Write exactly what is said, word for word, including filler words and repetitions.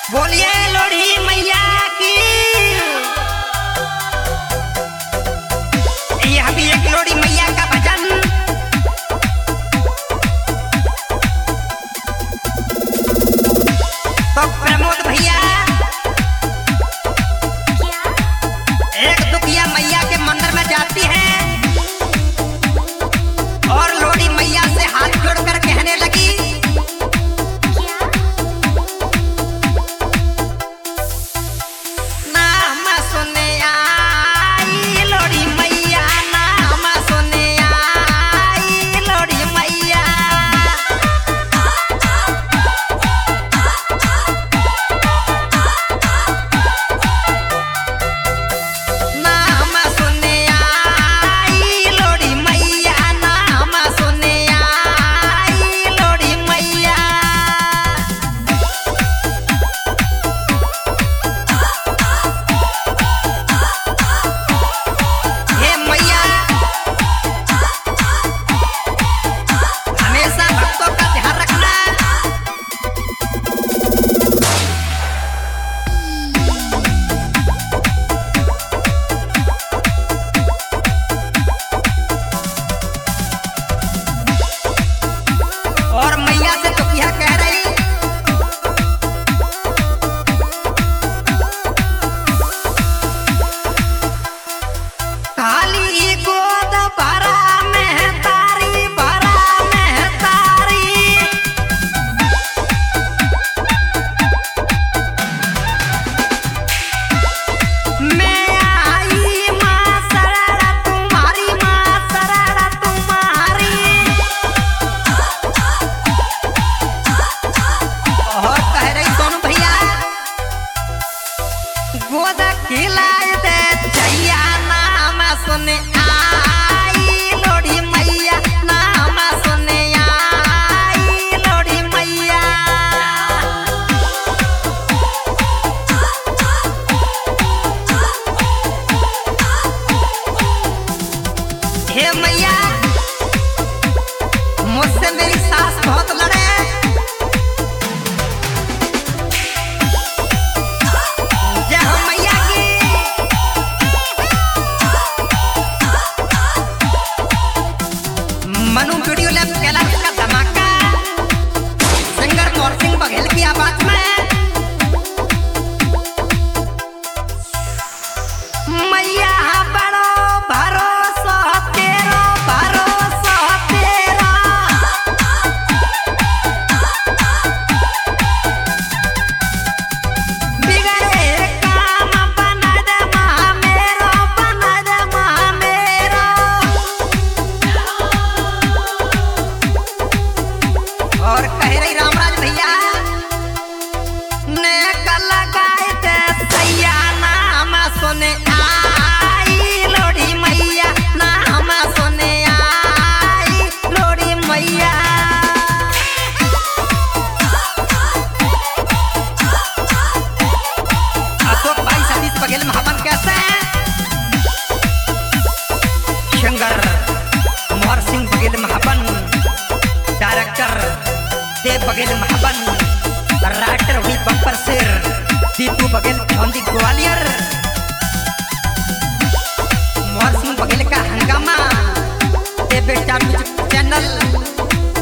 बोलिए लोढ़ी मैया की। यह भी एक लोढ़ी मैया का भजन। तो प्रमोद भैया एक दुखिया मैया के मंदिर में जाती है और लोढ़ी मैया से हाथ जोड़कर कहने लगी, हे मैया मुझसे मेरी सास बहुत लड़े, जय हो मैया की। मनु वीडियो लैब कैलाश का धमाका, सिंगर मोहसिन बघेल की आवाज में। मैया बड़ो भरोसा तेरा, भरोसा तेरा, बिगड़े काम बना दे माँ मेरा, बना दे माँ मेरा। और कह रही रामराज भैया ने कल लगाए थे सैया नाम सुने आई लोढ़ी मैया, नाम सुने आई लोढ़ी मैया। अशोक भाई सतीश बघेल महापन कैसे हैं? सिंगर मोहर सिंह बघेल महापन, डायरेक्टर देव बघेल महापन, राइटर हुई बम्पर शेर दीपू बघेल चौंदी ग्वालियर। मोहर सिंह बघेल का हंगामा देव बेटा म्यूजिक चैनल